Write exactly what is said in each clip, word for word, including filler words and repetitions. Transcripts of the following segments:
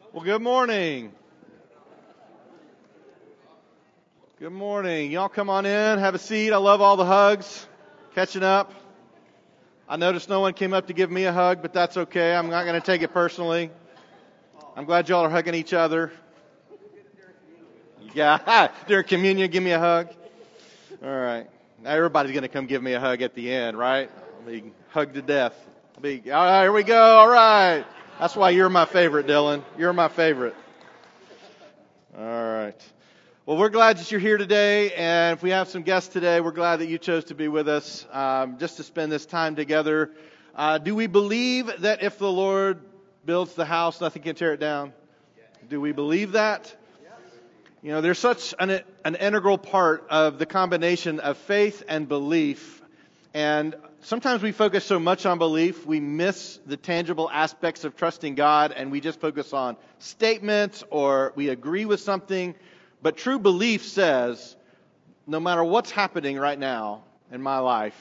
Well, good morning. Good morning. Y'all come on in, have a seat. I love all the hugs, catching up. I noticed no one came up to give me a hug, but that's okay. I'm not going to take it personally. I'm glad y'all are hugging each other. Yeah, during communion, give me a hug. All right. Now everybody's going to come give me a hug at the end, right? I'll be hugged to death. I'll be, all right, here we go. All right. That's why you're my favorite, Dylan. You're my favorite. All right. Well, we're glad that you're here today, and if we have some guests today, we're glad that you chose to be with us um, just to spend this time together. Uh, do we believe that if the Lord builds the house, nothing can tear it down? Do we believe that? You know, there's such an, an integral part of the combination of faith and belief, and sometimes we focus so much on belief, we miss the tangible aspects of trusting God, and we just focus on statements or we agree with something. But true belief says, no matter what's happening right now in my life,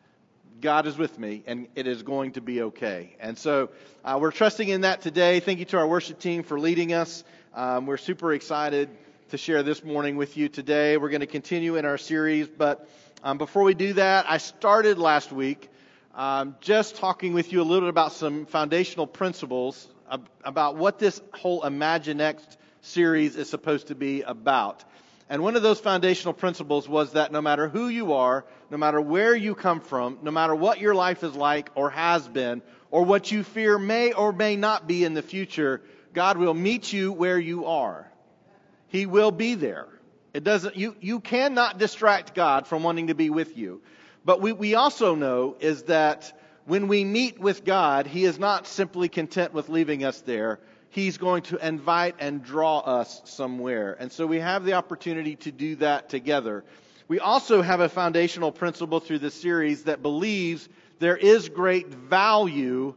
God is with me, and it is going to be okay. And so uh, we're trusting in that today. Thank you to our worship team for leading us. Um, we're super excited to share this morning with you today. We're going to continue in our series, but um, before we do that, I started last week um, just talking with you a little bit about some foundational principles ab- about what this whole Imaginext series is supposed to be about. And one of those foundational principles was that no matter who you are, no matter where you come from, no matter what your life is like or has been, or what you fear may or may not be in the future, God will meet you where you are. He will be there. It doesn't, you, you cannot distract God from wanting to be with you. But we, we also know is that when we meet with God, He is not simply content with leaving us there. He's going to invite and draw us somewhere. And so we have the opportunity to do that together. We also have a foundational principle through this series that believes there is great value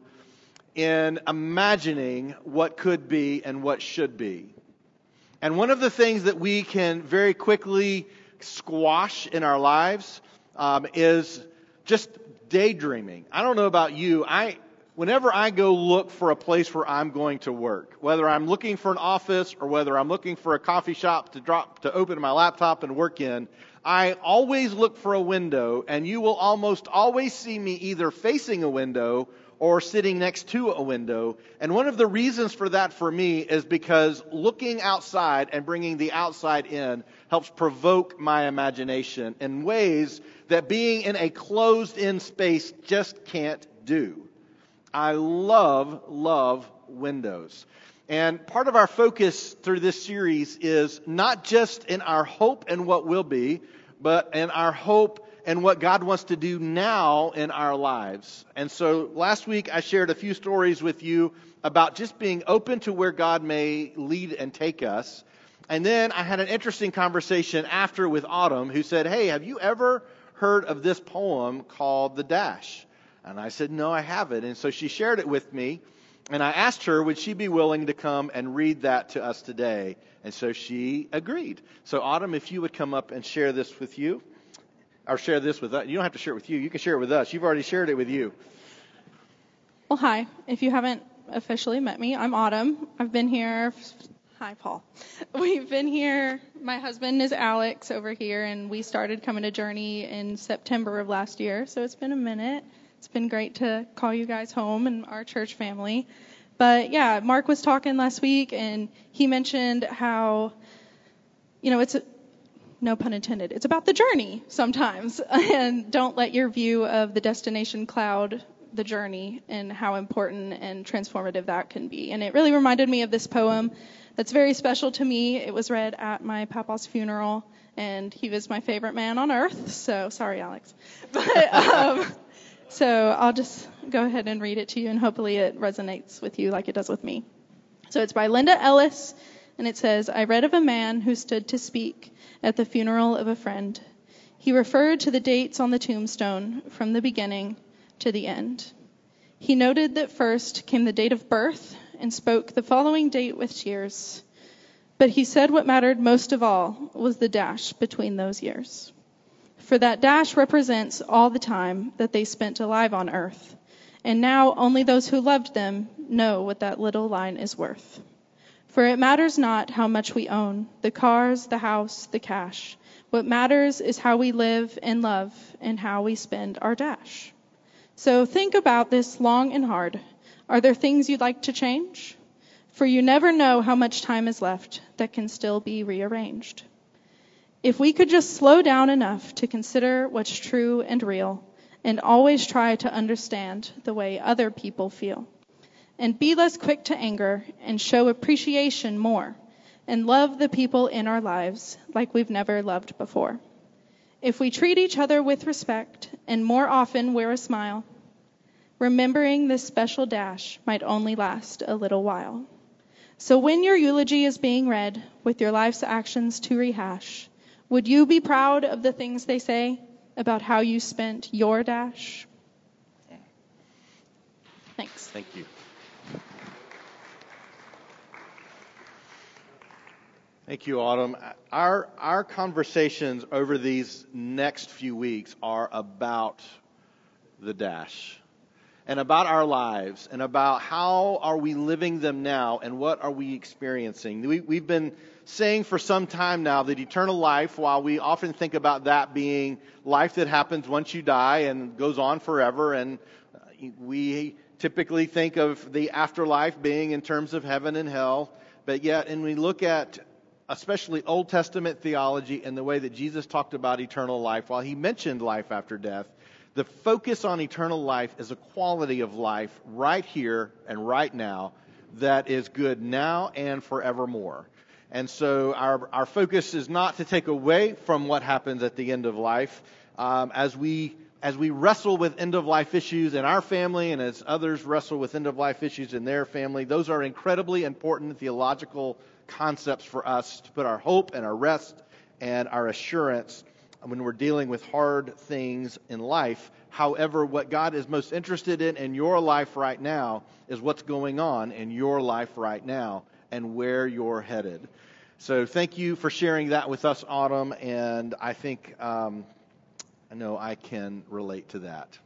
in imagining what could be and what should be. And one of the things that we can very quickly squash in our lives um, is just daydreaming. I don't know about you. I whenever I go look for a place where I'm going to work, whether I'm looking for an office or whether I'm looking for a coffee shop to drop to open my laptop and work in, I always look for a window, and you will almost always see me either facing a window or sitting next to a window. And one of the reasons for that for me is because looking outside and bringing the outside in helps provoke my imagination in ways that being in a closed-in space just can't do. I love, love windows. And part of our focus through this series is not just in our hope and what will be, but in our hope and what God wants to do now in our lives. And so last week I shared a few stories with you about just being open to where God may lead and take us. And then I had an interesting conversation after with Autumn, who said, hey, have you ever heard of this poem called The Dash? And I said, no, I haven't. And so she shared it with me. And I asked her, would she be willing to come and read that to us today? And so she agreed. So Autumn, if you would come up and share this with you. Or share this with us. You don't have to share it with you. You can share it with us. You've already shared it with you. Well, hi. If you haven't officially met me, I'm Autumn. I've been here. Hi, Paul. We've been here. My husband is Alex over here, and we started coming to Journey in September of last year. So it's been a minute. It's been great to call you guys home and our church family. But yeah, Mark was talking last week, and he mentioned how, you know, it's a, no pun intended, it's about the journey sometimes. And don't let your view of the destination cloud the journey and how important and transformative that can be. And it really reminded me of this poem that's very special to me. It was read at my papa's funeral, and he was my favorite man on earth. So sorry, Alex. But um, so I'll just go ahead and read it to you, and hopefully it resonates with you like it does with me. So it's by Linda Ellis, and it says, I read of a man who stood to speak at the funeral of a friend. He referred to the dates on the tombstone from the beginning to the end. He noted that first came the date of birth and spoke the following date with tears. But he said what mattered most of all was the dash between those years. For that dash represents all the time that they spent alive on earth. And now only those who loved them know what that little line is worth. For it matters not how much we own, the cars, the house, the cash. What matters is how we live and love and how we spend our dash. So think about this long and hard. Are there things you'd like to change? For you never know how much time is left that can still be rearranged. If we could just slow down enough to consider what's true and real, and always try to understand the way other people feel, and be less quick to anger and show appreciation more, and love the people in our lives like we've never loved before. If we treat each other with respect and more often wear a smile, remembering this special dash might only last a little while. So when your eulogy is being read with your life's actions to rehash, would you be proud of the things they say about how you spent your dash? Thanks. Thank you. Thank you, Autumn. Our our conversations over these next few weeks are about the dash and about our lives and about how are we living them now and what are we experiencing. We, we've been saying for some time now that eternal life, while we often think about that being life that happens once you die and goes on forever, and we typically think of the afterlife being in terms of heaven and hell, but yet, and we look at especially Old Testament theology and the way that Jesus talked about eternal life, while he mentioned life after death, the focus on eternal life is a quality of life right here and right now that is good now and forevermore. And so our our focus is not to take away from what happens at the end of life. Um, as we as we wrestle with end-of-life issues in our family and as others wrestle with end-of-life issues in their family, those are incredibly important theological concepts for us to put our hope and our rest and our assurance when we're dealing with hard things in life. However, what God is most interested in in your life right now is what's going on in your life right now and where you're headed. So thank you for sharing that with us, Autumn, and I think um, I know I can relate to that.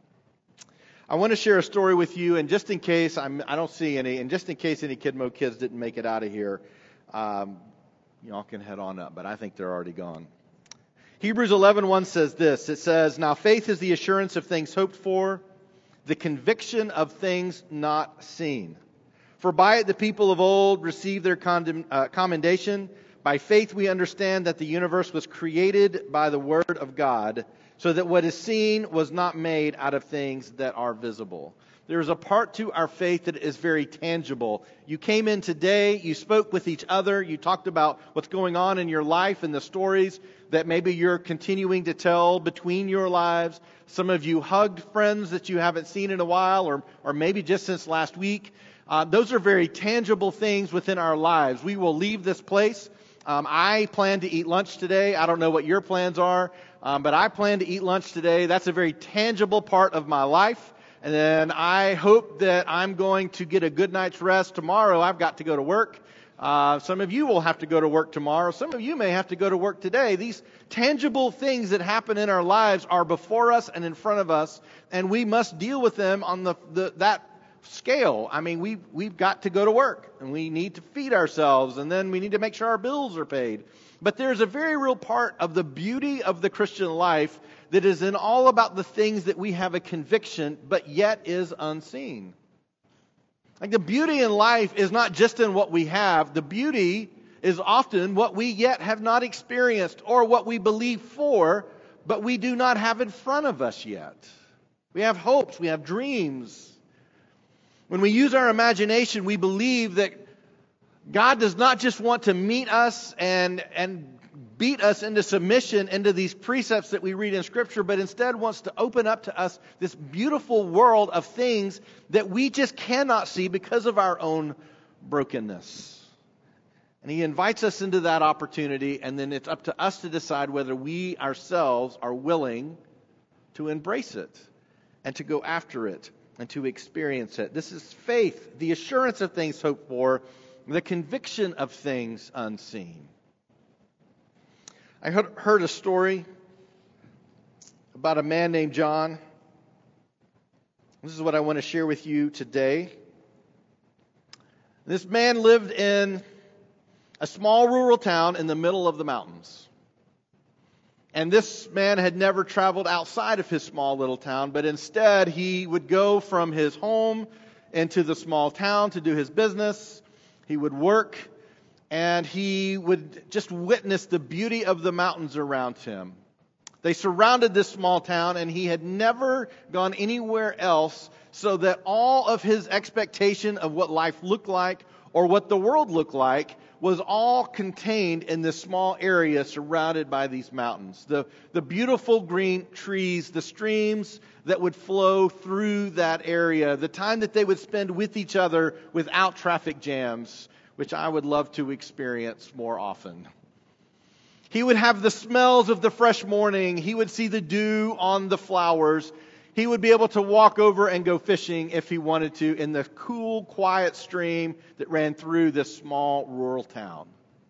I want to share a story with you, and just in case I'm, I don't see any, and just in case any Kidmo kids didn't make it out of here, um, y'all can head on up, but I think they're already gone. Hebrews eleven one says this. It says, "Now faith is the assurance of things hoped for, the conviction of things not seen. For by it the people of old received their condemn, uh, commendation. By faith we understand that the universe was created by the word of God, so that what is seen was not made out of things that are visible." There is a part to our faith that is very tangible. You came in today, you spoke with each other, you talked about what's going on in your life and the stories that maybe you're continuing to tell between your lives. Some of you hugged friends that you haven't seen in a while, or, or maybe just since last week. Uh, those are very tangible things within our lives. We will leave this place. Um, I plan to eat lunch today. I don't know what your plans are, um, but I plan to eat lunch today. That's a very tangible part of my life. And then I hope that I'm going to get a good night's rest tomorrow. I've got to go to work. Uh, some of you will have to go to work tomorrow. Some of you may have to go to work today. These tangible things that happen in our lives are before us and in front of us, and we must deal with them on the, the that scale. I mean, we we've got to go to work, and we need to feed ourselves, and then we need to make sure our bills are paid. But there's a very real part of the beauty of the Christian life that is in all about the things that we have a conviction, but yet is unseen. Like the beauty in life is not just in what we have. The beauty is often what we yet have not experienced or what we believe for, but we do not have in front of us yet. We have hopes, we have dreams. When we use our imagination, we believe that God does not just want to meet us and, and beat us into submission into these precepts that we read in Scripture, but instead wants to open up to us this beautiful world of things that we just cannot see because of our own brokenness. And He invites us into that opportunity, and then it's up to us to decide whether we ourselves are willing to embrace it and to go after it and to experience it. This is faith, the assurance of things hoped for, the conviction of things unseen. I heard a story about a man named John. This is what I want to share with you today. This man lived in A small rural town in the middle of the mountains. And this man had never traveled outside of his small little town, but instead he would go from his home into the small town to do his business. He would work, and he would just witness the beauty of the mountains around him. They surrounded this small town, and he had never gone anywhere else, so that all of his expectation of what life looked like or what the world looked like was all contained in this small area surrounded by these mountains. The, the beautiful green trees, the streams that would flow through that area, the time that they would spend with each other without traffic jams, which I would love to experience more often. He would have the smells of the fresh morning. He would see the dew on the flowers. He would be able to walk over and go fishing if he wanted to in the cool, quiet stream that ran through this small rural town.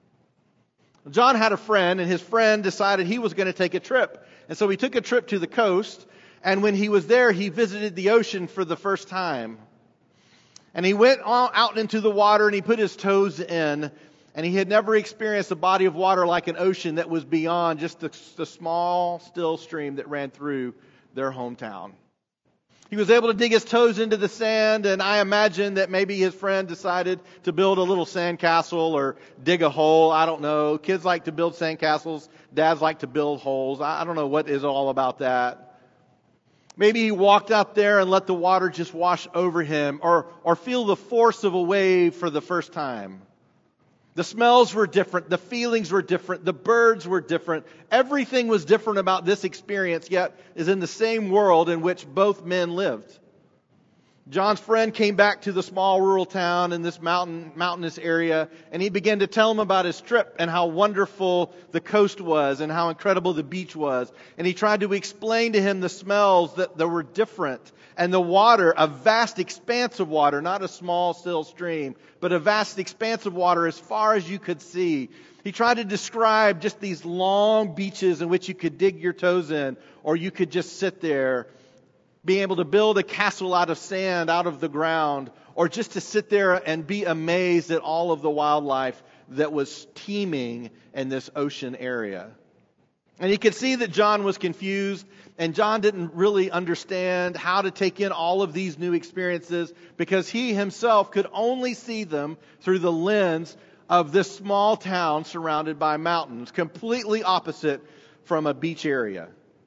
John had a friend, and his friend decided he was going to take a trip. And so he took a trip to the coast, and when he was there, he visited the ocean for the first time. And he went out into the water, and he put his toes in, and he had never experienced a body of water like an ocean that was beyond just the, the small, still stream that ran through their hometown. He was able to dig his toes into the sand, and I imagine that maybe his friend decided to build a little sandcastle or dig a hole. I don't know. Kids like to build sandcastles. Dads like to build holes. I don't know what is all about that. Maybe he walked out there and let the water just wash over him, or, or feel the force of a wave for the first time. The smells were different. The feelings were different. The birds were different. Everything was different about this experience, yet is in the same world in which both men lived. John's friend came back to the small rural town in this mountain, mountainous area, and he began to tell him about his trip and how wonderful the coast was and how incredible the beach was. And he tried to explain to him the smells that, that were different, and the water, a vast expanse of water, not a small, still stream, but a vast expanse of water as far as you could see. He tried to describe just these long beaches in which you could dig your toes in, or you could just sit there, being able to build a castle out of sand, out of the ground, or just to sit there and be amazed at all of the wildlife that was teeming in this ocean area. And he could see that John was confused, and John didn't really understand how to take in all of these new experiences because he himself could only see them through the lens of this small town surrounded by mountains, completely opposite from a beach area.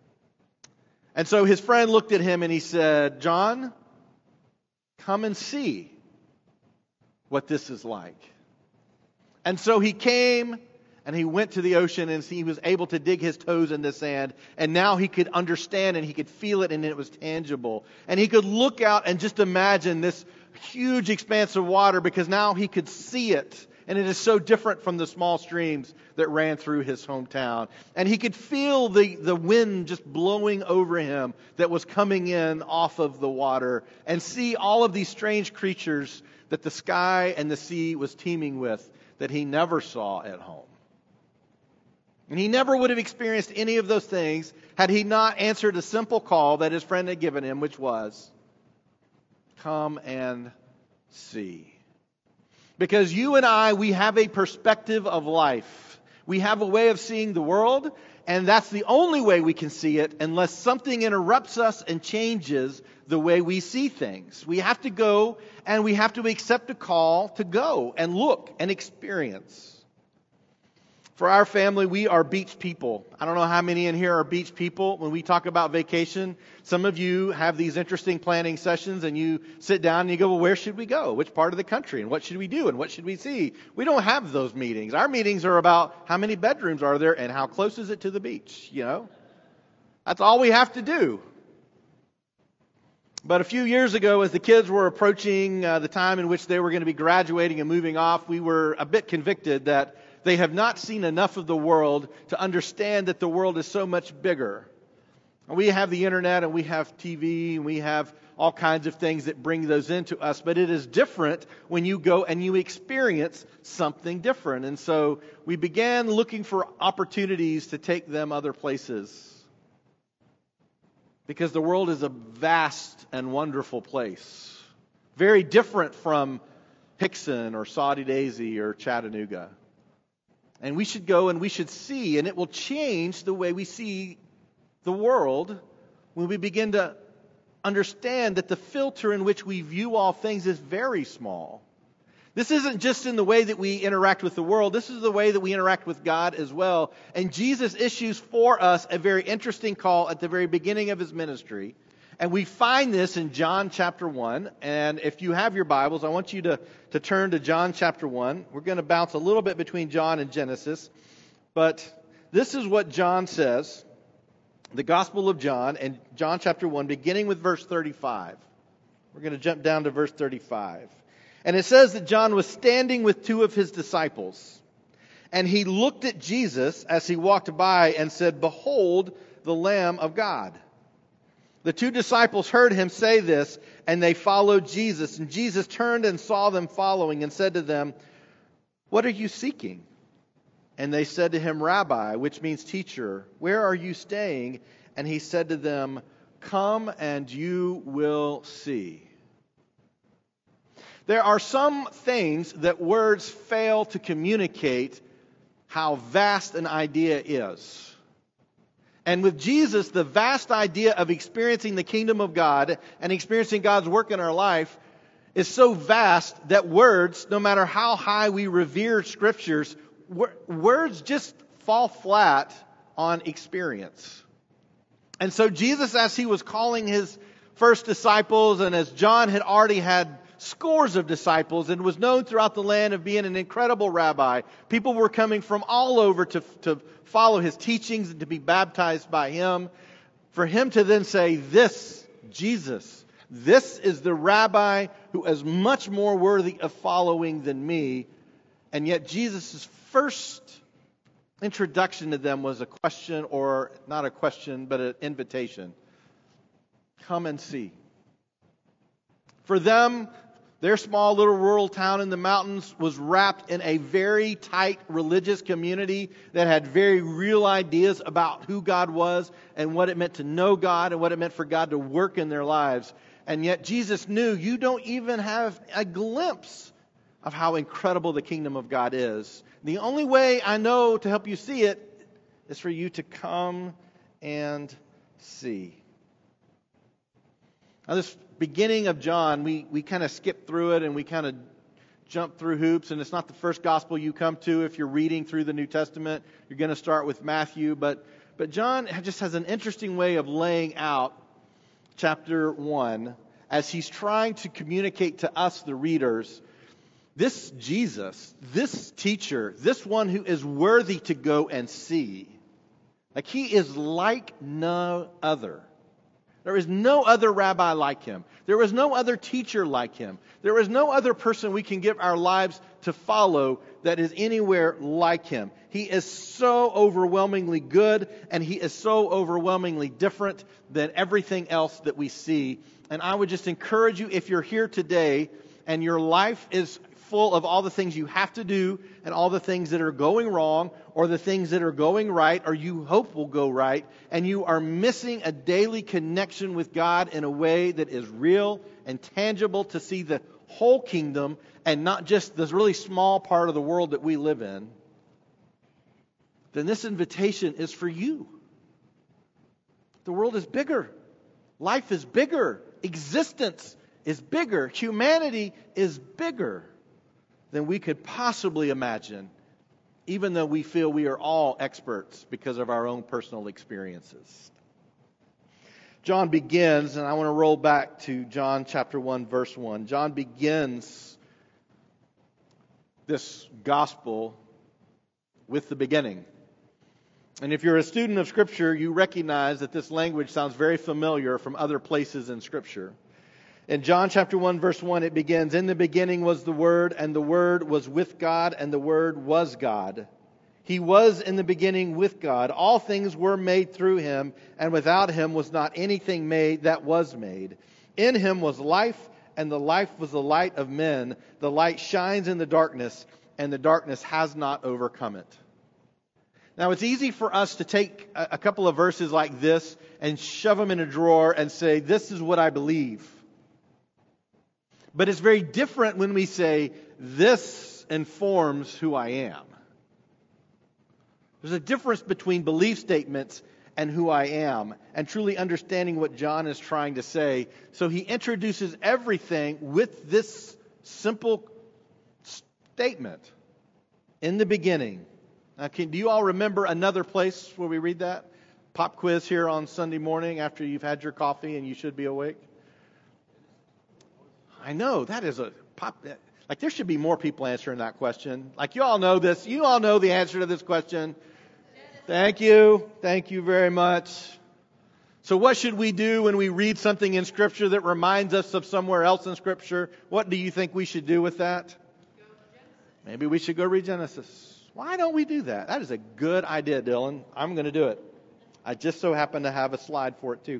And so his friend looked at him and he said, "John, come and see what this is like." And so he came and he went to the ocean, and he was able to dig his toes in the sand. And now he could understand, and he could feel it, and it was tangible. And he could look out and just imagine this huge expanse of water, because now he could see it. And it is so different from the small streams that ran through his hometown. And he could feel the, the wind just blowing over him that was coming in off of the water, and see all of these strange creatures that the sky and the sea was teeming with that he never saw at home. And he never would have experienced any of those things had he not answered a simple call that his friend had given him, which was, "Come and see." Because you and I, we have a perspective of life. We have a way of seeing the world, and that's the only way we can see it unless something interrupts us and changes the way we see things. We have to go, and we have to accept a call to go and look and experience. For our family, we are beach people. I don't know how many in here are beach people. When we talk about vacation, some of you have these interesting planning sessions, and you sit down and you go, "Well, where should we go? Which part of the country? And what should we do? And what should we see?" We don't have those meetings. Our meetings are about how many bedrooms are there and how close is it to the beach, you know? That's all we have to do. But a few years ago, as the kids were approaching uh, the time in which they were going to be graduating and moving off, we were a bit convicted that they have not seen enough of the world to understand that the world is so much bigger. We have the internet, and we have T V, and we have all kinds of things that bring those into us. But it is different when you go and you experience something different. And so we began looking for opportunities to take them other places. Because the world is a vast and wonderful place. Very different from Hickson or Saudi Daisy or Chattanooga. And we should go and we should see, and it will change the way we see the world when we begin to understand that the filter in which we view all things is very small. This isn't just in the way that we interact with the world. This is the way that we interact with God as well. And Jesus issues for us a very interesting call at the very beginning of His ministry. And we find this in John chapter one. And if you have your Bibles, I want you to, to turn to John chapter one. We're going to bounce a little bit between John and Genesis. But this is what John says. The Gospel of John, and John chapter one, beginning with verse thirty-five. We're going to jump down to verse thirty-five. And it says that John was standing with two of his disciples. And he looked at Jesus as he walked by and said, "Behold, the Lamb of God." The two disciples heard him say this, and they followed Jesus. And Jesus turned and saw them following and said to them, "What are you seeking?" And they said to him, "Rabbi," which means teacher, "where are you staying?" And he said to them, "Come and you will see." There are some things that words fail to communicate how vast an idea is. And with Jesus, the vast idea of experiencing the kingdom of God and experiencing God's work in our life is so vast that words, no matter how high we revere scriptures, words just fall flat on experience. And so Jesus, as He was calling His first disciples, and as John had already had scores of disciples and was known throughout the land of being an incredible rabbi, people were coming from all over to, to follow His teachings and to be baptized by Him. For Him to then say, "This, Jesus, this is the rabbi who is much more worthy of following than me." And yet Jesus' first introduction to them was a question, or not a question, but an invitation. Come and see. For them, their small little rural town in the mountains was wrapped in a very tight religious community that had very real ideas about who God was and what it meant to know God and what it meant for God to work in their lives. And yet Jesus knew, you don't even have a glimpse of how incredible the kingdom of God is. The only way I know to help you see it is for you to come and see. Now, this beginning of John, we, we kind of skip through it and we kind of jump through hoops. And it's not the first gospel you come to if you're reading through the New Testament. You're going to start with Matthew. But, but John just has an interesting way of laying out chapter one as he's trying to communicate to us, the readers, this Jesus, this teacher, this one who is worthy to go and see. Like, He is like no other. There is no other rabbi like Him. There is no other teacher like Him. There is no other person we can give our lives to follow that is anywhere like Him. He is so overwhelmingly good, and He is so overwhelmingly different than everything else that we see. And I would just encourage you, if you're here today and your life is full of all the things you have to do and all the things that are going wrong or the things that are going right or you hope will go right, and you are missing a daily connection with God in a way that is real and tangible to see the whole kingdom and not just this really small part of the world that we live in, then this invitation is for you. The world is bigger. Life is bigger. Existence is bigger. Humanity is bigger than we could possibly imagine, even though we feel we are all experts because of our own personal experiences. John begins, and I want to roll back to John chapter one, verse one. John begins this gospel with the beginning. And if you're a student of Scripture, you recognize that this language sounds very familiar from other places in Scripture. In John chapter one, verse one, it begins, "In the beginning was the Word, and the Word was with God, and the Word was God. He was in the beginning with God. All things were made through Him, and without Him was not anything made that was made. In Him was life, and the life was the light of men. The light shines in the darkness, and the darkness has not overcome it." Now, it's easy for us to take a couple of verses like this and shove them in a drawer and say, "This is what I believe." But it's very different when we say, "This informs who I am." There's a difference between belief statements and who I am, and truly understanding what John is trying to say. So he introduces everything with this simple statement. In the beginning. Now, can, do you all remember another place where we read that? Pop quiz here on Sunday morning after you've had your coffee and you should be awake. I know, that is a pop. Like, there should be more people answering that question. Like, you all know this. You all know the answer to this question. Thank you. Thank you very much. So what should we do when we read something in Scripture that reminds us of somewhere else in Scripture? What do you think we should do with that? Maybe we should go read Genesis. Why don't we do that? That is a good idea, Dylan. I'm going to do it. I just so happen to have a slide for it too.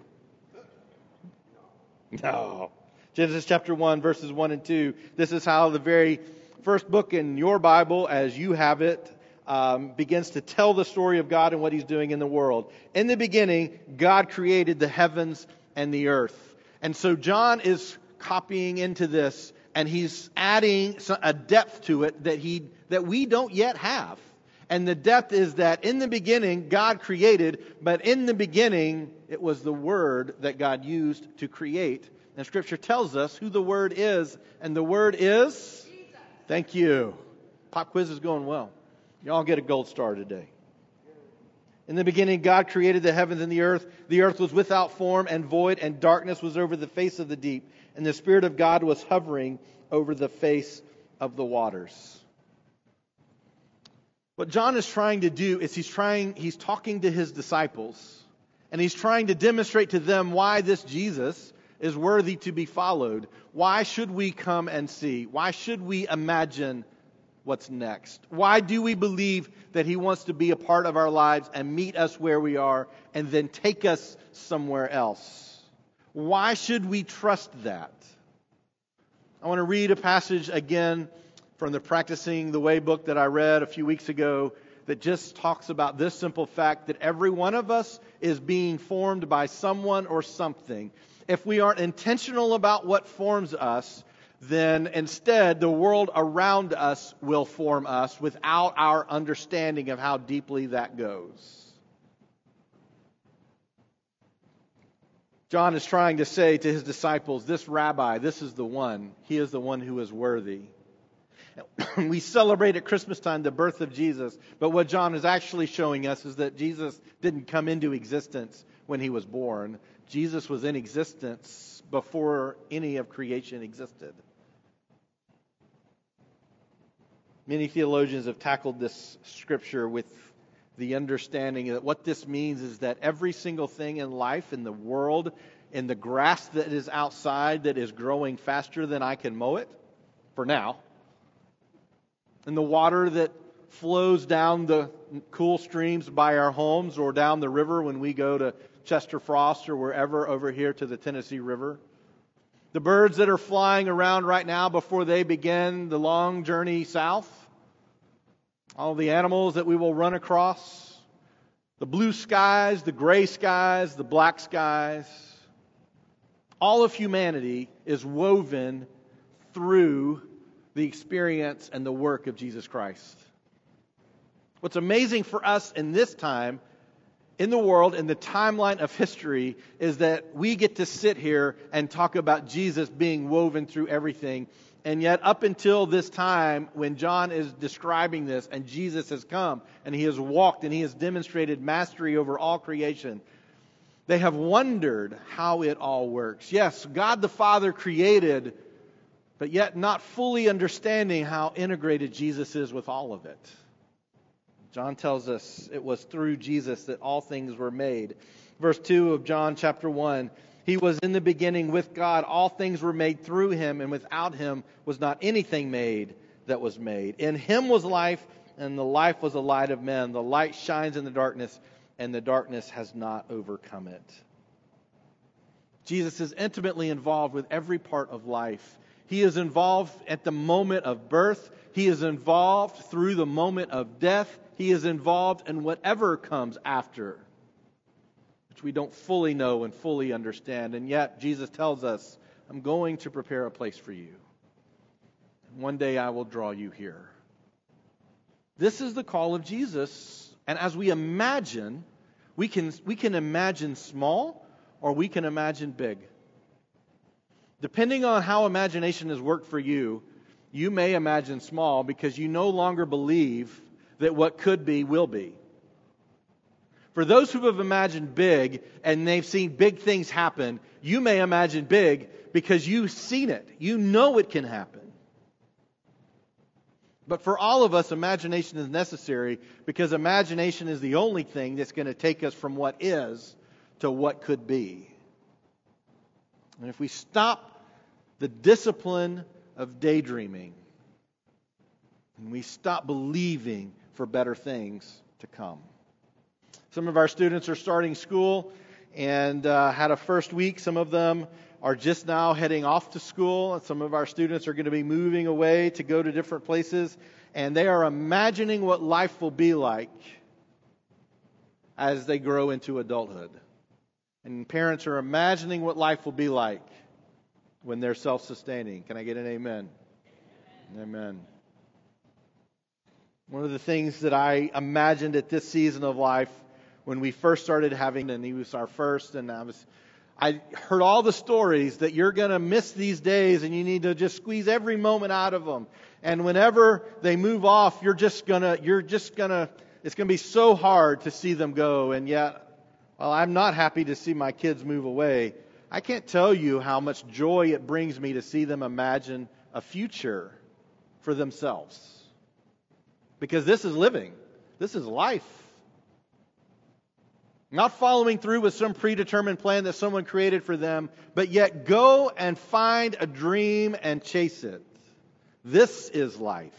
No. Genesis chapter one, verses one and two. This is how the very first book in your Bible, as you have it, um, begins to tell the story of God and what He's doing in the world. In the beginning, God created the heavens and the earth. And so John is copying into this, and he's adding a depth to it that he that we don't yet have. And the depth is that in the beginning, God created, but in the beginning, it was the Word that God used to create. And Scripture tells us who the Word is, and the Word is? Jesus. Thank you. Pop quiz is going well. You all get a gold star today. In the beginning, God created the heavens and the earth. The earth was without form and void, and darkness was over the face of the deep. And the Spirit of God was hovering over the face of the waters. What John is trying to do is he's trying, he's talking to his disciples, and he's trying to demonstrate to them why this Jesus is worthy to be followed. Why should we come and see? Why should we imagine what's next? Why do we believe that He wants to be a part of our lives and meet us where we are and then take us somewhere else? Why should we trust that? I want to read a passage again from the Practicing the Way book that I read a few weeks ago that just talks about this simple fact that every one of us is being formed by someone or something. If we aren't intentional about what forms us, then instead the world around us will form us without our understanding of how deeply that goes. John is trying to say to his disciples, this rabbi, this is the one. He is the one who is worthy. We celebrate at Christmas time the birth of Jesus, but what John is actually showing us is that Jesus didn't come into existence when He was born. Jesus was in existence before any of creation existed. Many theologians have tackled this scripture with the understanding that what this means is that every single thing in life, in the world, in the grass that is outside that is growing faster than I can mow it, for now, in the water that flows down the cool streams by our homes or down the river when we go to Chester Frost or wherever over here to the Tennessee River, the birds that are flying around right now before they begin the long journey south, all the animals that we will run across, the blue skies, the gray skies, the black skies, all of humanity is woven through the experience and the work of Jesus Christ. What's amazing for us in this time, in the world, in the timeline of history, is that we get to sit here and talk about Jesus being woven through everything. And yet up until this time, when John is describing this, and Jesus has come, and He has walked, and He has demonstrated mastery over all creation, they have wondered how it all works. Yes, God the Father created, but yet not fully understanding how integrated Jesus is with all of it. John tells us it was through Jesus that all things were made. Verse two of John chapter one, He was in the beginning with God. All things were made through Him, and without Him was not anything made that was made. In Him was life, and the life was the light of men. The light shines in the darkness, and the darkness has not overcome it. Jesus is intimately involved with every part of life. He is involved at the moment of birth. He is involved through the moment of death. He is involved in whatever comes after, which we don't fully know and fully understand. And yet Jesus tells us, I'm going to prepare a place for you. One day I will draw you here. This is the call of Jesus And as we imagine, we can we can imagine small or we can imagine big. Depending on how imagination has worked for you, you may imagine small because you no longer believe that what could be will be. For those who have imagined big and they've seen big things happen, you may imagine big because you've seen it. You know it can happen. But for all of us, imagination is necessary because imagination is the only thing that's going to take us from what is to what could be. And if we stop the discipline of daydreaming and we stop believing for better things to come. Some of our students are starting school and uh, had a first week. Some of them are just now heading off to school. And some of our students are going to be moving away to go to different places. And they are imagining what life will be like as they grow into adulthood. And parents are imagining what life will be like when they're self-sustaining. Can I get an amen? Amen. Amen. One of the things that I imagined at this season of life when we first started having, and he was our first, and I was, I heard all the stories that you're going to miss these days and you need to just squeeze every moment out of them. And whenever they move off, you're just going to, you're just going to, it's going to be so hard to see them go. And yet, while I'm not happy to see my kids move away, I can't tell you how much joy it brings me to see them imagine a future for themselves. Because this is living. This is life. Not following through with some predetermined plan that someone created for them, but yet go and find a dream and chase it. This is life.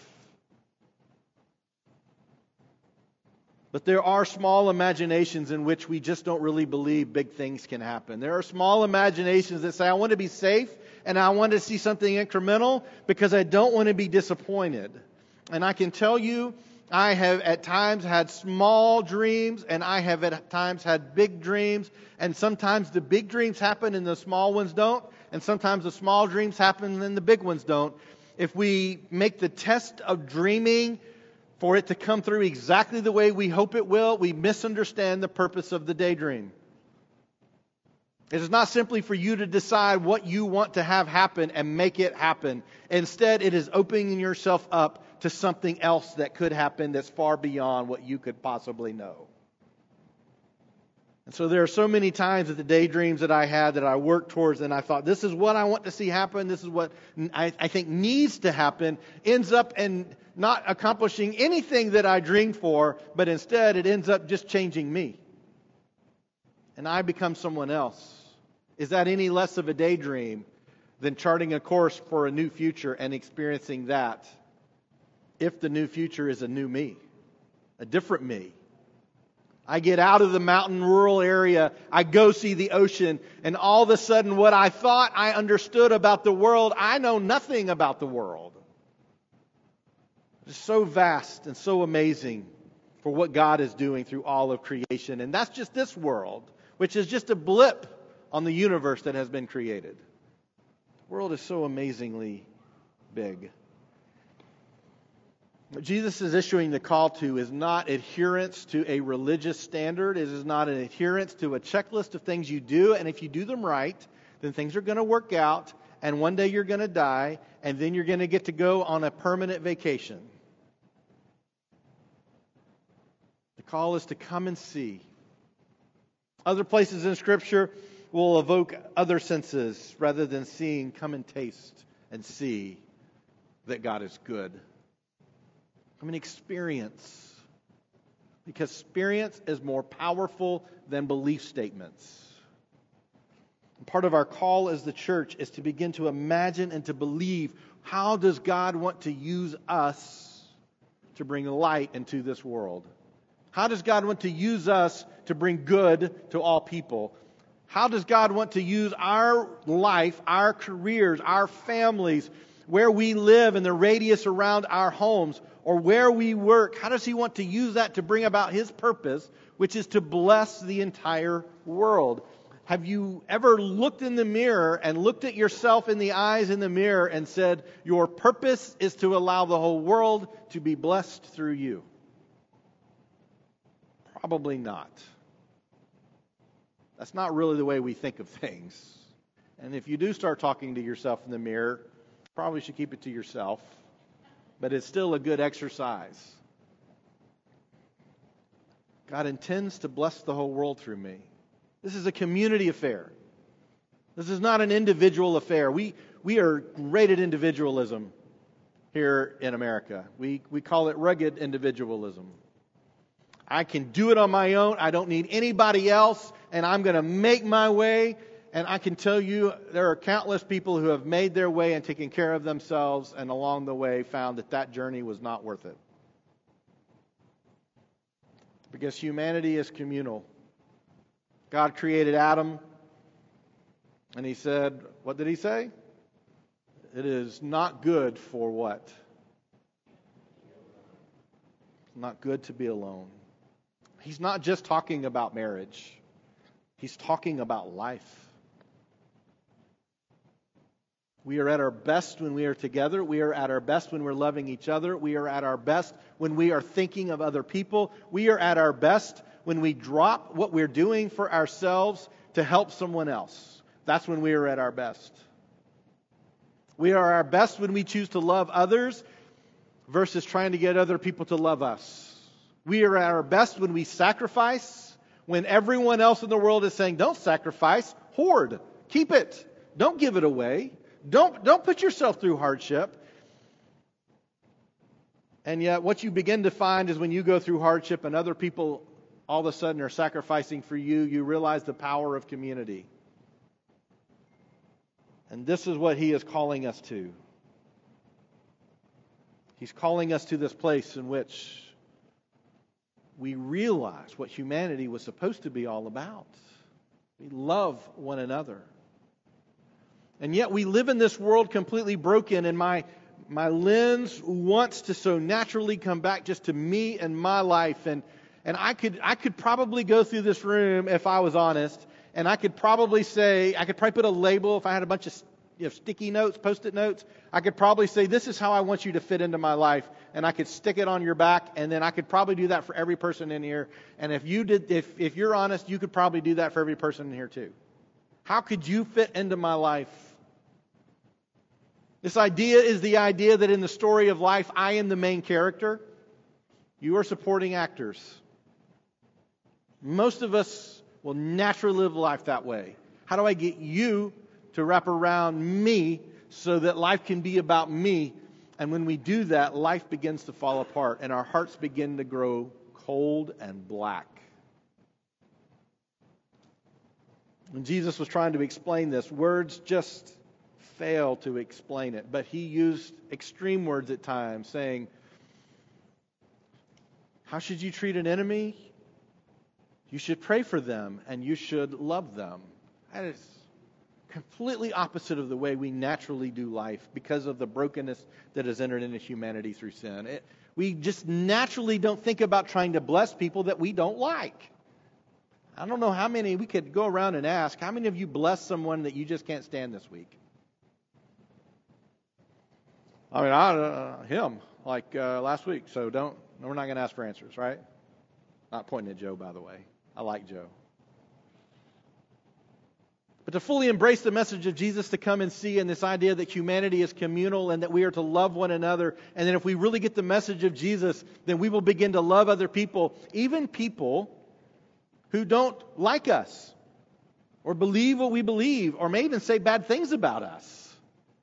But there are small imaginations in which we just don't really believe big things can happen. There are small imaginations that say, I want to be safe and I want to see something incremental because I don't want to be disappointed. And I can tell you, I have at times had small dreams and I have at times had big dreams. And sometimes the big dreams happen and the small ones don't. And sometimes the small dreams happen and the big ones don't. If we make the test of dreaming for it to come through exactly the way we hope it will, we misunderstand the purpose of the daydream. It is not simply for you to decide what you want to have happen and make it happen. Instead, it is opening yourself up to something else that could happen that's far beyond what you could possibly know. And so there are so many times that the daydreams that I had that I worked towards and I thought, this is what I want to see happen, this is what I, I think needs to happen, ends up in not accomplishing anything that I dreamed for, but instead it ends up just changing me. And I become someone else. Is that any less of a daydream than charting a course for a new future and experiencing that? If the new future is a new me, a different me. I get out of the mountain rural area, I go see the ocean, and all of a sudden what I thought I understood about the world, I know nothing about the world. It's so vast and so amazing for what God is doing through all of creation. And that's just this world, which is just a blip on the universe that has been created. The world is so amazingly big. What Jesus is issuing the call to is not adherence to a religious standard. It is not an adherence to a checklist of things you do. And if you do them right, then things are going to work out. And one day you're going to die. And then you're going to get to go on a permanent vacation. The call is to come and see. Other places in Scripture will evoke other senses rather than seeing. Come and taste and see that God is good. Come and experience. Because experience is more powerful than belief statements. And part of our call as the church is to begin to imagine and to believe, how does God want to use us to bring light into this world? How does God want to use us to bring good to all people? How does God want to use our life, our careers, our families, where we live and the radius around our homes, or where we work? How does He want to use that to bring about His purpose, which is to bless the entire world? Have you ever looked in the mirror and looked at yourself in the eyes in the mirror and said, your purpose is to allow the whole world to be blessed through you? Probably not. That's not really the way we think of things. And if you do start talking to yourself in the mirror, probably should keep it to yourself. But it's still a good exercise. God intends to bless the whole world through me. This is a community affair. This is not an individual affair. We we are great at individualism here in America. We we call it rugged individualism. I can do it on my own. I don't need anybody else, and I'm going to make my way. And I can tell you there are countless people who have made their way and taken care of themselves, and along the way found that that journey was not worth it. Because humanity is communal. God created Adam, and He said, what did He say? It is not good for what? Not good to be alone. He's not just talking about marriage. He's talking about life. We are at our best when we are together. We are at our best when we're loving each other. We are at our best when we are thinking of other people. We are at our best when we drop what we're doing for ourselves to help someone else. That's when we are at our best. We are at our best when we choose to love others versus trying to get other people to love us. We are at our best when we sacrifice, when everyone else in the world is saying, don't sacrifice, hoard, keep it, don't give it away, don't, don't put yourself through hardship. And yet what you begin to find is when you go through hardship and other people all of a sudden are sacrificing for you, you realize the power of community. And this is what He is calling us to. He's calling us to this place in which we realize what humanity was supposed to be all about. We love one another. And yet we live in this world completely broken, and my my lens wants to so naturally come back just to me and my life. And and I could I could probably go through this room if I was honest, and I could probably say, I could probably put a label if I had a bunch of you know, sticky notes, post-it notes. I could probably say, this is how I want you to fit into my life. And I could stick it on your back, and then I could probably do that for every person in here. And if you did, if, if you're honest, you could probably do that for every person in here too. How could you fit into my life? This idea is the idea that in the story of life, I am the main character. You are supporting actors. Most of us will naturally live life that way. How do I get you to wrap around me so that life can be about me? And when we do that, life begins to fall apart and our hearts begin to grow cold and black. When Jesus was trying to explain this, words just fail to explain it. But He used extreme words at times, saying, how should you treat an enemy? You should pray for them and you should love them. That is completely opposite of the way we naturally do life because of the brokenness that has entered into humanity through sin. It, we just naturally don't think about trying to bless people that we don't like. I don't know how many, we could go around and ask, how many of you blessed someone that you just can't stand this week? I mean, I, uh, him, like uh, last week, so don't, we're not going to ask for answers, right? Not pointing at Joe, by the way. I like Joe. But to fully embrace the message of Jesus, to come and see, and this idea that humanity is communal and that we are to love one another, and then if we really get the message of Jesus, then we will begin to love other people, even people who don't like us or believe what we believe or may even say bad things about us.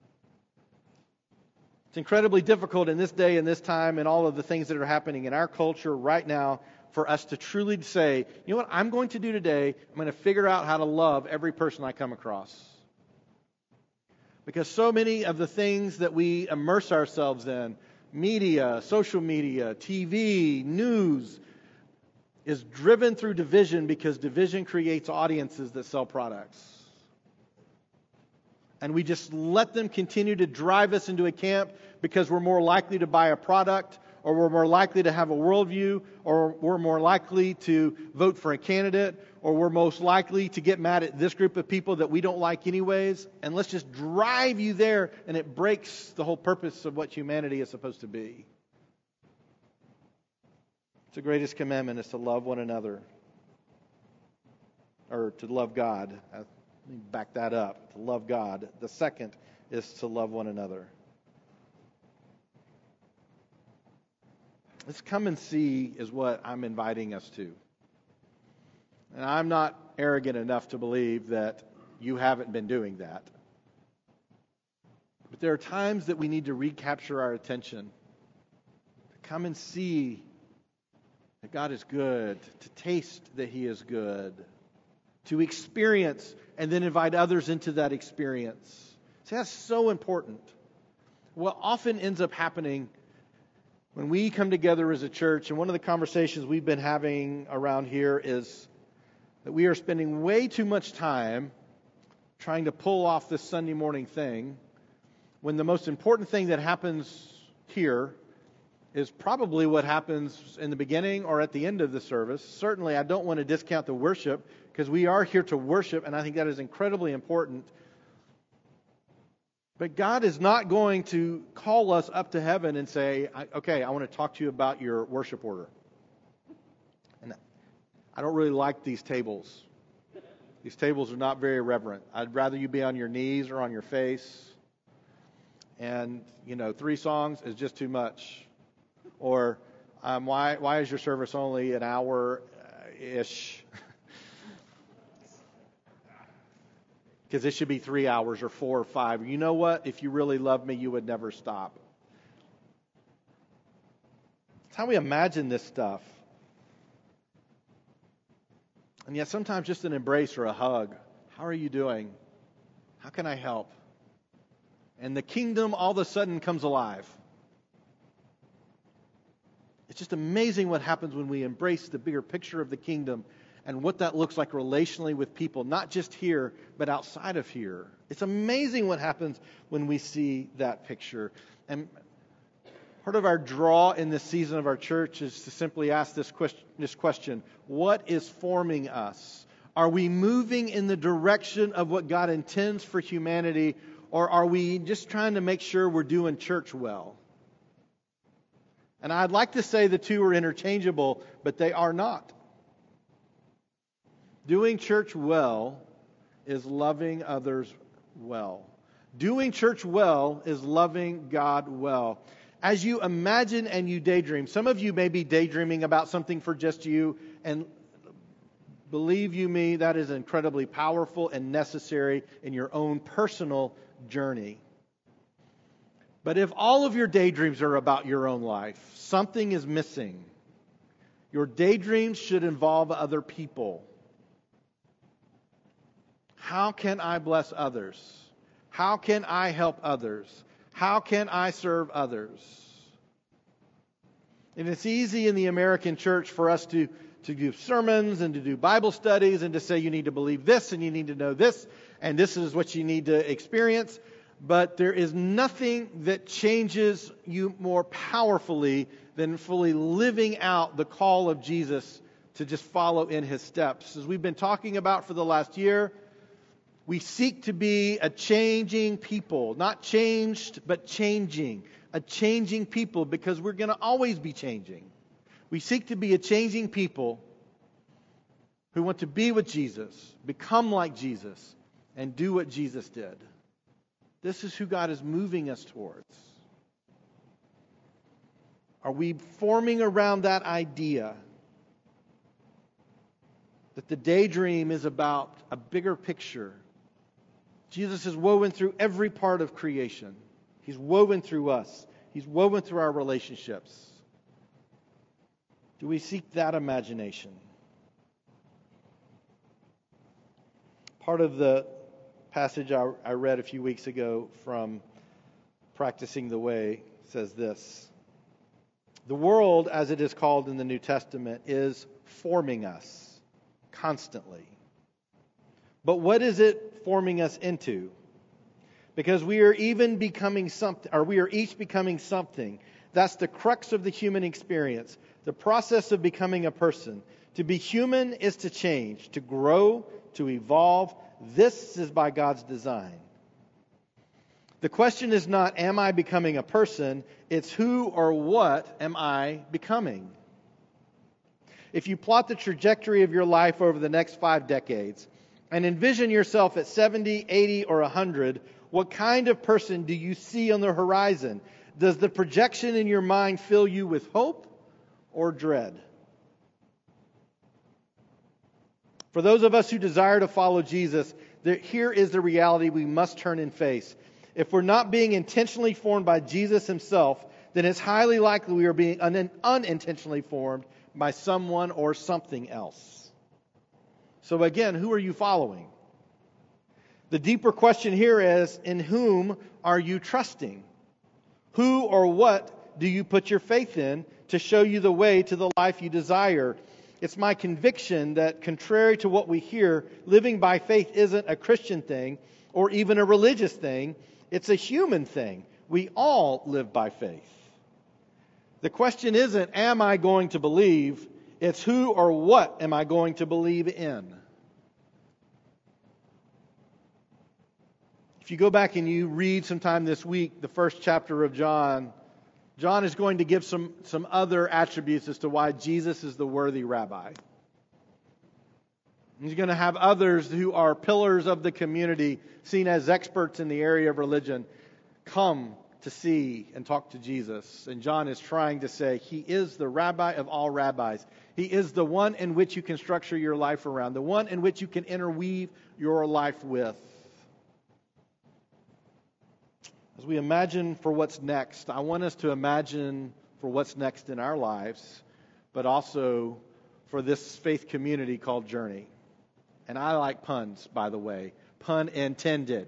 It's incredibly difficult in this day and this time and all of the things that are happening in our culture right now for us to truly say, you know what I'm going to do today? I'm going to figure out how to love every person I come across. Because so many of the things that we immerse ourselves in, media, social media, T V, news, is driven through division because division creates audiences that sell products. And we just let them continue to drive us into a camp because we're more likely to buy a product, or we're more likely to have a worldview, or we're more likely to vote for a candidate, or we're most likely to get mad at this group of people that we don't like anyways. And let's just drive you there, and it breaks the whole purpose of what humanity is supposed to be. It's the greatest commandment is to love one another. Or to love God. Let me back that up. To love God. The second is to love one another. This come and see is what I'm inviting us to. And I'm not arrogant enough to believe that you haven't been doing that. But there are times that we need to recapture our attention. To come and see that God is good. To taste that He is good. To experience and then invite others into that experience. See, that's so important. What often ends up happening when we come together as a church, and one of the conversations we've been having around here is that we are spending way too much time trying to pull off this Sunday morning thing, when the most important thing that happens here is probably what happens in the beginning or at the end of the service. Certainly, I don't want to discount the worship, because we are here to worship, and I think that is incredibly important. But God is not going to call us up to heaven and say, okay, I want to talk to you about your worship order. And I don't really like these tables. These tables are not very reverent. I'd rather you be on your knees or on your face. And, you know, three songs is just too much. Or um, why why is your service only an hour-ish? Because it should be three hours or four or five. You know what? If you really love me, you would never stop. That's how we imagine this stuff. And yet sometimes just an embrace or a hug. How are you doing? How can I help? And the kingdom all of a sudden comes alive. It's just amazing what happens when we embrace the bigger picture of the kingdom and what that looks like relationally with people, not just here, but outside of here. It's amazing what happens when we see that picture. And part of our draw in this season of our church is to simply ask this question, this question: what is forming us? Are we moving in the direction of what God intends for humanity, or are we just trying to make sure we're doing church well? And I'd like to say the two are interchangeable, but they are not. Doing church well is loving others well. Doing church well is loving God well. As you imagine and you daydream, some of you may be daydreaming about something for just you, and believe you me, that is incredibly powerful and necessary in your own personal journey. But if all of your daydreams are about your own life, something is missing. Your daydreams should involve other people. How can I bless others? How can I help others? How can I serve others? And it's easy in the American church for us to, to give sermons and to do Bible studies and to say you need to believe this and you need to know this and this is what you need to experience. But there is nothing that changes you more powerfully than fully living out the call of Jesus to just follow in His steps. As we've been talking about for the last year, we seek to be a changing people. Not changed, but changing. A changing people, because we're going to always be changing. We seek to be a changing people who want to be with Jesus, become like Jesus, and do what Jesus did. This is who God is moving us towards. Are we forming around that idea that the daydream is about a bigger picture? Jesus is woven through every part of creation. He's woven through us. He's woven through our relationships. Do we seek that imagination? Part of the passage I, I read a few weeks ago from Practicing the Way says this: the world, as it is called in the New Testament, is forming us constantly. But what is it forming us into? Because we are even becoming something, or we are each becoming something. That's the crux of the human experience. The process of becoming a person. To be human is to change, to grow, to evolve. This is by God's design. The question is not, am I becoming a person? It's who or what am I becoming? If you plot the trajectory of your life over the next five decades and envision yourself at seventy, eighty, or one hundred, what kind of person do you see on the horizon? Does the projection in your mind fill you with hope or dread? For those of us who desire to follow Jesus, there, here is the reality we must turn and face. If we're not being intentionally formed by Jesus Himself, then it's highly likely we are being un- unintentionally formed by someone or something else. So again, who are you following? The deeper question here is, in whom are you trusting? Who or what do you put your faith in to show you the way to the life you desire? It's my conviction that, contrary to what we hear, living by faith isn't a Christian thing or even a religious thing. It's a human thing. We all live by faith. The question isn't, am I going to believe? It's who or what am I going to believe in? If you go back and you read sometime this week the first chapter of John, John is going to give some, some other attributes as to why Jesus is the worthy rabbi. He's going to have others who are pillars of the community, seen as experts in the area of religion, come to see and talk to Jesus. And John is trying to say He is the rabbi of all rabbis. He is the one in which you can structure your life around, the one in which you can interweave your life with. As we imagine for what's next, I want us to imagine for what's next in our lives, but also for this faith community called Journey. And I like puns, by the way. Pun intended.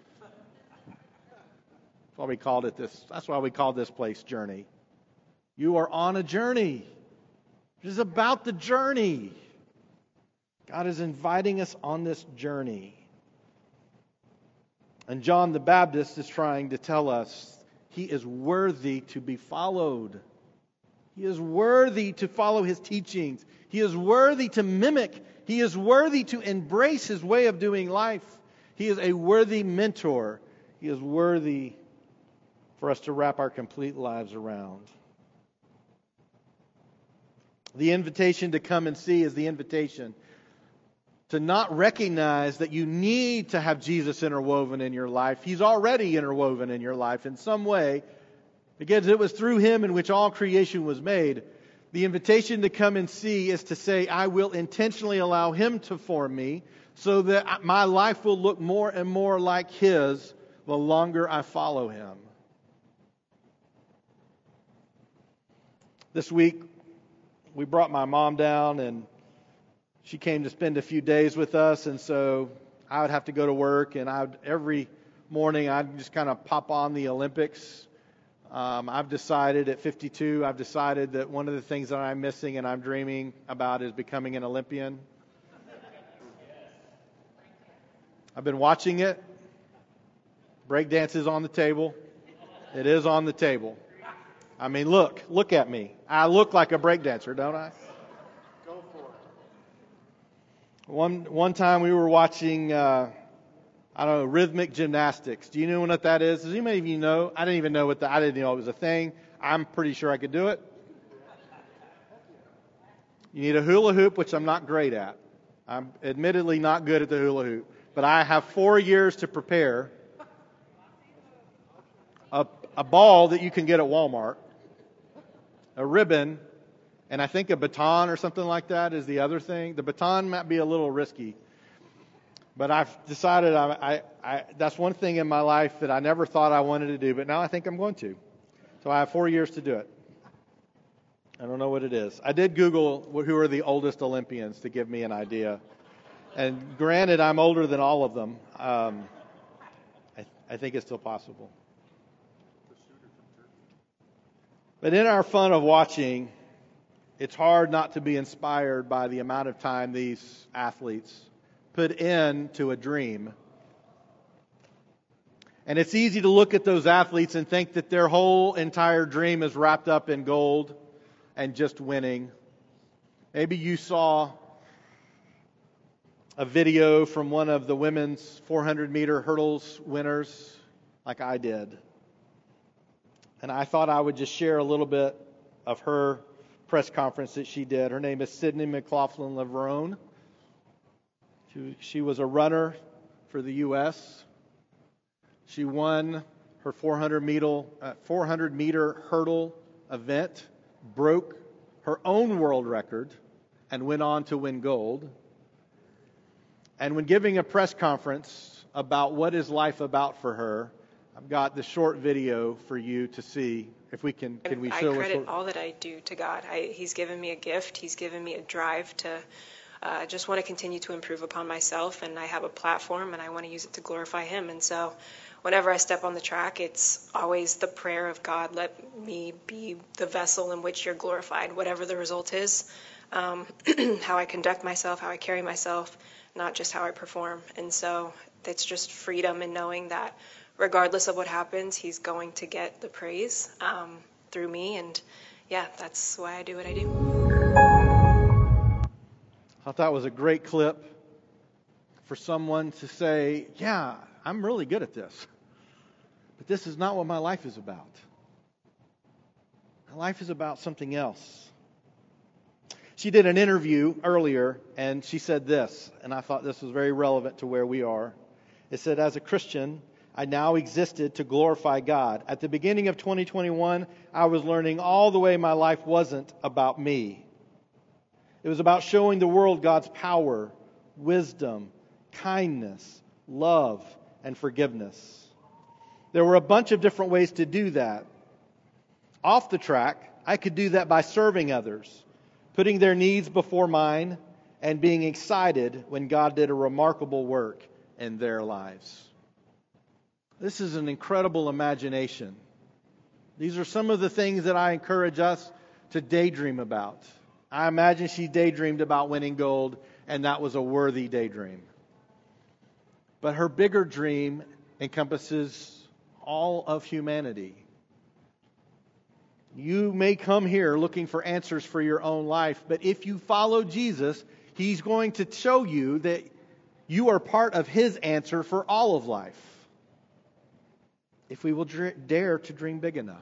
That's why we called it this. That's why we called this place Journey. You are on a journey. It is about the journey. God is inviting us on this journey. And John the Baptist is trying to tell us He is worthy to be followed. He is worthy to follow His teachings. He is worthy to mimic. He is worthy to embrace His way of doing life. He is a worthy mentor. He is worthy for us to wrap our complete lives around. The invitation to come and see is the invitation to not recognize that you need to have Jesus interwoven in your life. He's already interwoven in your life in some way, because it was through Him in which all creation was made. The invitation to come and see is to say, I will intentionally allow Him to form me so that my life will look more and more like His the longer I follow Him. This week, we brought my mom down, and she came to spend a few days with us, and so I would have to go to work, and I would, every morning I'd just kind of pop on the Olympics. Um, I've decided at fifty-two, I've decided that one of the things that I'm missing and I'm dreaming about is becoming an Olympian. I've been watching it. Breakdance is on the table. It is on the table. I mean, look, look at me. I look like a breakdancer, don't I? Go for it. One one time we were watching, uh, I don't know, rhythmic gymnastics. Do you know what that is? Does anybody of you know? I didn't even know what the, I didn't know it was a thing. I'm pretty sure I could do it. You need a hula hoop, which I'm not great at. I'm admittedly not good at the hula hoop, but I have four years to prepare. A, a ball that you can get at Walmart. A ribbon, and I think a baton or something like that is the other thing. The baton might be a little risky, but I've decided I, I, I, that's one thing in my life that I never thought I wanted to do, but now I think I'm going to. So I have four years to do it. I don't know what it is. I did Google who are the oldest Olympians to give me an idea, and granted, I'm older than all of them. Um, I, I think it's still possible. But in our fun of watching, it's hard not to be inspired by the amount of time these athletes put into a dream. And it's easy to look at those athletes and think that their whole entire dream is wrapped up in gold and just winning. Maybe you saw a video from one of the women's four hundred meter hurdles winners like I did. And I thought I would just share a little bit of her press conference that she did. Her name is Sydney McLaughlin Levrone. She, she was a runner for the U S She won her four hundred meter, uh, four hundred meter hurdle event, broke her own world record, and went on to win gold. And when giving a press conference about what is life about for her, I've got the short video for you to see. If we can, can we show I credit short... all that I do to God. I, he's given me a gift. He's given me a drive to uh, just want to continue to improve upon myself. And I have a platform, and I want to use it to glorify Him. And so whenever I step on the track, it's always the prayer of God, let me be the vessel in which you're glorified, whatever the result is, um, how I conduct myself, how I carry myself, not just how I perform. And so it's just freedom in knowing that regardless of what happens, He's going to get the praise um, through me. And yeah, that's why I do what I do. I thought that was a great clip for someone to say, yeah, I'm really good at this. But this is not what my life is about. My life is about something else. She did an interview earlier, and she said this, and I thought this was very relevant to where we are. It said, as a Christian, I now existed to glorify God. At the beginning of twenty twenty-one, I was learning all the way my life wasn't about me. It was about showing the world God's power, wisdom, kindness, love, and forgiveness. There were a bunch of different ways to do that. Off the track, I could do that by serving others, putting their needs before mine, and being excited when God did a remarkable work in their lives. This is an incredible imagination. These are some of the things that I encourage us to daydream about. I imagine she daydreamed about winning gold, and that was a worthy daydream. But her bigger dream encompasses all of humanity. You may come here looking for answers for your own life, but if you follow Jesus, He's going to show you that you are part of His answer for all of life. If we will dare to dream big enough.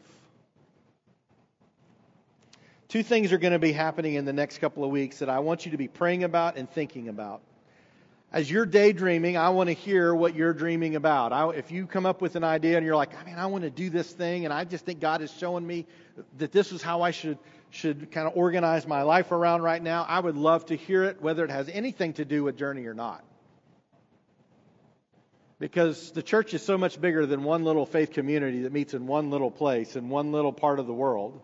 Two things are going to be happening in the next couple of weeks that I want you to be praying about and thinking about. As you're daydreaming, I want to hear what you're dreaming about. I, if you come up with an idea and you're like, I mean, I want to do this thing, and I just think God is showing me that this is how I should should kind of organize my life around right now, I would love to hear it, whether it has anything to do with Journey or not. Because the church is so much bigger than one little faith community that meets in one little place, in one little part of the world.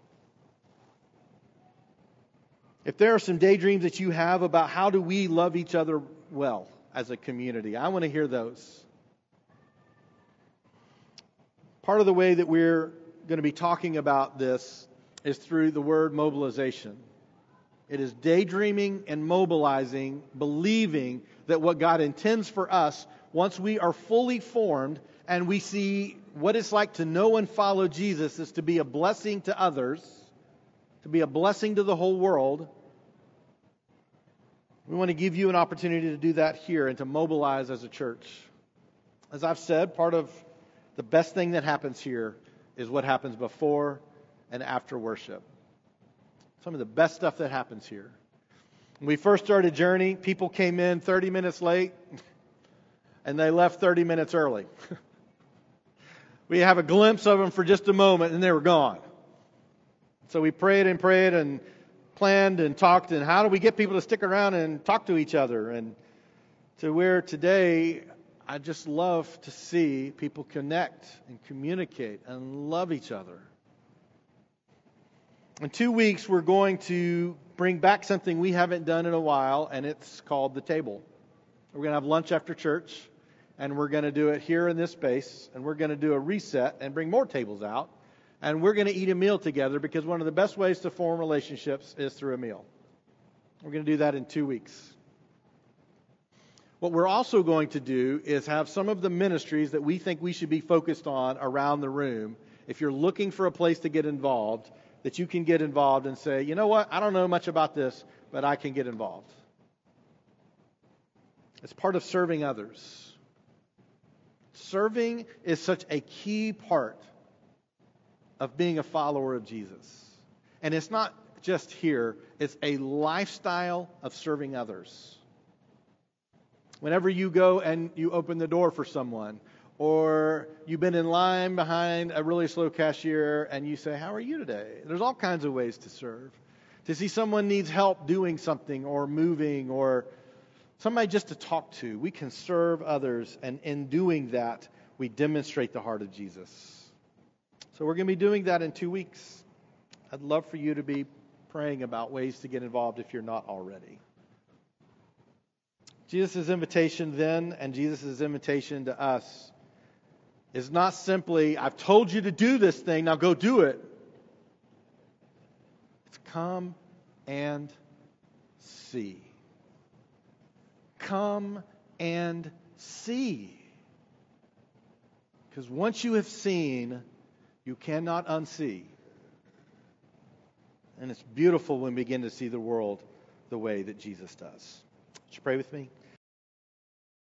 If there are some daydreams that you have about how do we love each other well as a community, I want to hear those. Part of the way that we're going to be talking about this is through the word mobilization. It is daydreaming and mobilizing, believing that what God intends for us, once we are fully formed and we see what it's like to know and follow Jesus, is to be a blessing to others, to be a blessing to the whole world. We want to give you an opportunity to do that here and to mobilize as a church. As I've said, part of the best thing that happens here is what happens before and after worship. Some of the best stuff that happens here. When we first started Journey, people came in thirty minutes late and they left thirty minutes early. We have a glimpse of them for just a moment and they were gone. So we prayed and prayed and planned and talked, and how do we get people to stick around and talk to each other? And to where today, I just love to see people connect and communicate and love each other. In two weeks, we're going to bring back something we haven't done in a while, and it's called the table. We're going to have lunch after church, and we're going to do it here in this space, and we're going to do a reset and bring more tables out, and we're going to eat a meal together, because one of the best ways to form relationships is through a meal. We're going to do that in two weeks. What we're also going to do is have some of the ministries that we think we should be focused on around the room. If you're looking for a place to get involved, that you can get involved and say, you know what, I don't know much about this, but I can get involved. It's part of serving others. Serving is such a key part of being a follower of Jesus. And it's not just here. It's a lifestyle of serving others. Whenever you go and you open the door for someone, or you've been in line behind a really slow cashier and you say, how are you today? There's all kinds of ways to serve. To see someone needs help doing something or moving or somebody just to talk to. We can serve others, and in doing that, we demonstrate the heart of Jesus. So we're going to be doing that in two weeks. I'd love for you to be praying about ways to get involved if you're not already. Jesus' invitation then, and Jesus' invitation to us, is not simply, I've told you to do this thing, now go do it. It's come and see. Come and see. Because once you have seen, you cannot unsee. And it's beautiful when we begin to see the world the way that Jesus does. Would you pray with me?